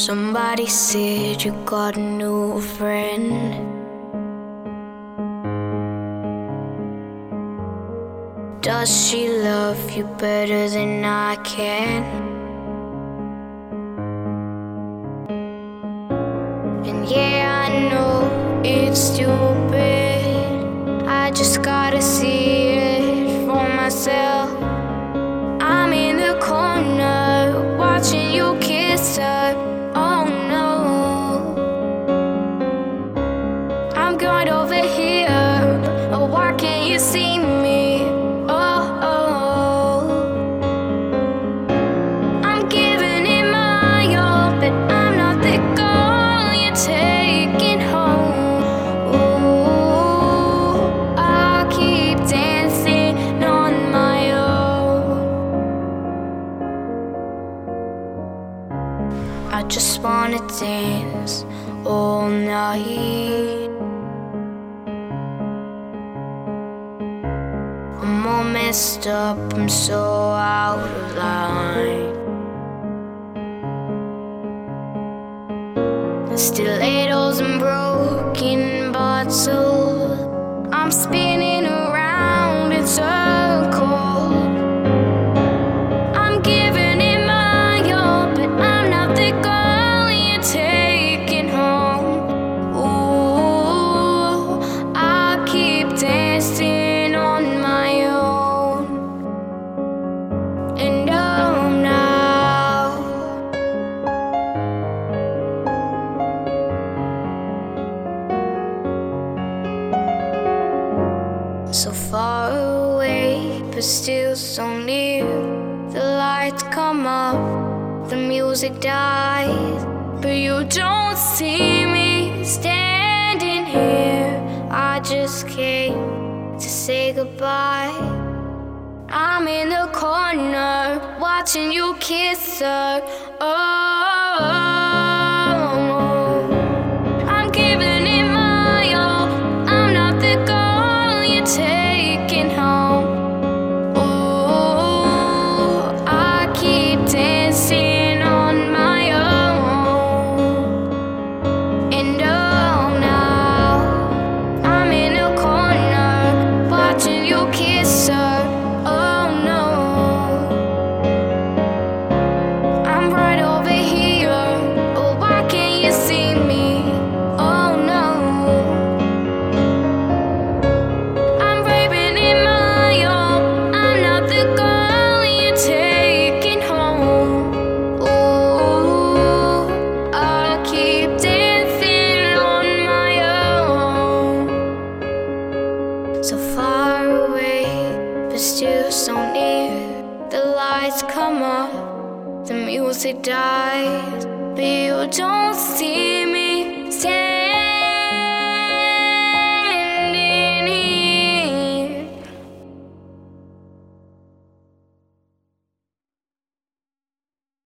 Somebody said you got a new friend. Does she love you better than I can? And yeah, I know it's stupid, I just gotta see it for myself. I'm in the corner watching you kiss her. Oh no, I'm going over here. Oh, why can't you see me? I'm giving it my all, but I'm not the girl you're taking home. Ooh, I keep dancing on my own. I just wanna dance all night. I'm all messed up, I'm so out of line. Stilettos and broken bottles, I'm spinning around in circles. I'm giving it my all, but I'm not the girl you're taking home. Ooh, I keep dancing on my own. And oh, now so far away, but still so near. The lights come up, the music dies, but you don't see me standing here. I just came to say goodbye. I'm in the corner watching you kiss her. Oh, I'm giving it my all, I'm not the girl you're taking home. Oh, I keep dancing on my own. And oh, now I'm in a corner watching you kiss her. Oh no, I'm right over here. Oh, why can't you see me? Oh no, I'm raving in my all, I'm not the girl you're taking home. Ooh, I keep dancing on my own. So far away, but still so near. The lights come up, the music dies, but you don't see me standing